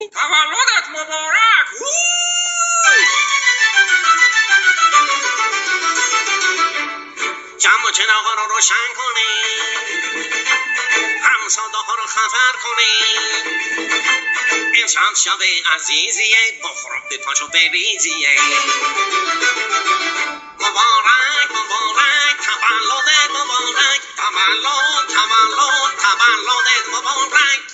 تولدت مبارک. جمع و چراغا رو روشن کنید، همساده ها رو خبر کنید. امشب شب عزیزیه، بخور بپاش و بریزیه. مبارک مبارک تولدت مبارک، تولد تولد تولدت مبارک.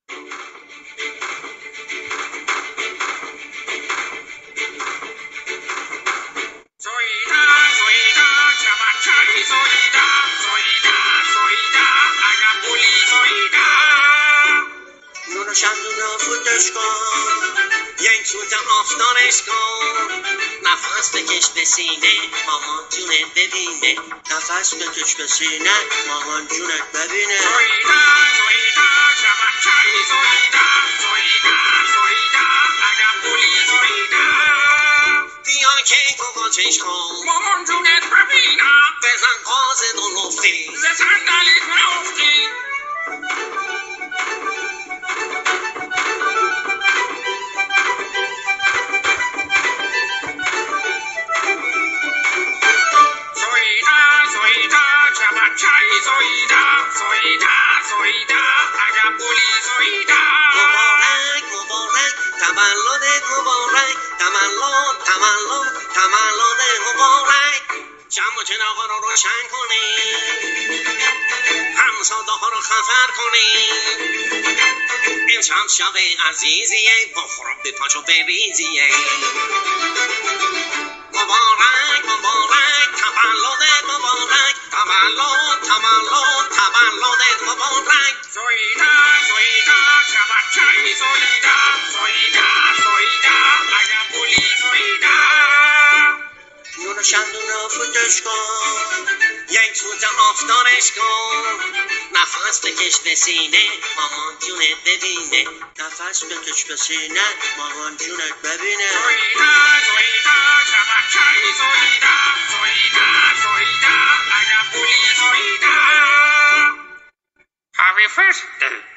زویدا زویدا شبکه‌ای زویدا، زویدا زویدا عقب بولی زویدا. نور شمدون فوتش کن، یک سوت آفتانش کن. نفس بکش به سینه، مامان جونت ببینه. نفس بکش به سینه، مامان جونت ببینه. زویدا زویدا شبکه‌ای زویدا، زویدا زویدا عقب بولی زویدا. بیا کیک و قاچش کن، مامان جونت ببینم. بزن قاز دلوفتی، ز صندلیت نافتی. زویدا زویدا شبکه‌ای زویدا، زویدا زویدا عقب بولی زویدا. مبارک مبارک تولدت مبارک، تولد تولد تولدت مبارک. جمع و چراغا رو روشن کنید، همساده ها رو خبر کنید. امشب شب عزیزیه، بخور بپاش و بریزیه. مبارک مبارک تولدت مبارک، تولد تولد تولدت مبارک. زویدا زویدا شبکه‌ای زویدا، زویدا زویدا عقب بولی زویدا. نور شمدون فوتش کن، یک سوت آفتانش کن. نفس بکش به سینه، مامان جونت ببینه. نفس بکش به سینه، مامان جونت ببینه. زویدا زویدا شبکه‌ای زویدا، زویدا زویدا عقب بولی زویدا. Happy birthday.